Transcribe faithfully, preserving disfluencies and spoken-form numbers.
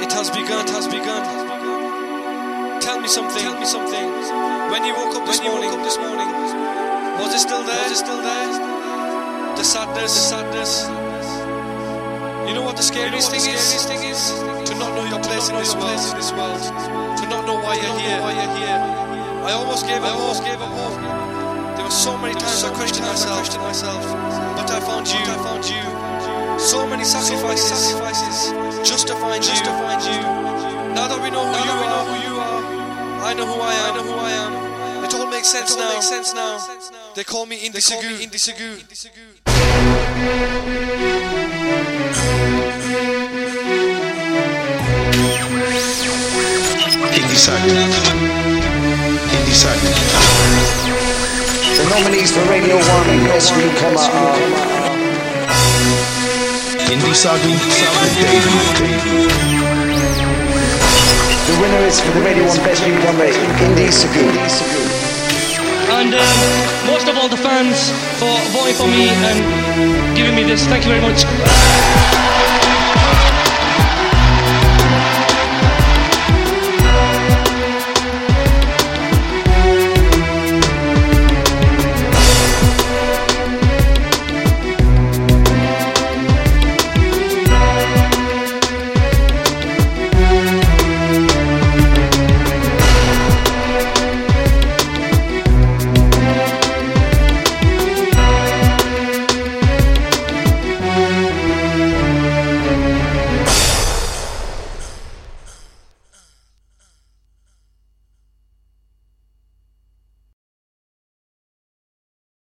It has begun, it has begun. Tell me something, tell me something. When you woke up this morning, woke up this morning, was it still there? Was it still there? The sadness, the sadness. You know what the scariest, you know what thing, the scariest is? thing is? To not know your place in this world, in this world. To not know why you're here, why you're here. I almost gave up, I almost gave up hope. There were so many times I questioned myself, myself, but I found you, I found you. So many sacrifices, sacrifices, just to find just you, to find you. Now that we know who you are, who you are, I know who I am, I know who I am. It all makes sense now. Makes sense now. They call me Indi Sagu, Indi Sagu. Indi Sagu. Indi Sagu. The nominees for Radio one Best Newcomer are Indi Sagu and Davey. The winner is for the Radio one Best Newcomer, Indi Sagu. And um, most of all the fans for voting for me and giving me this. Thank you very much.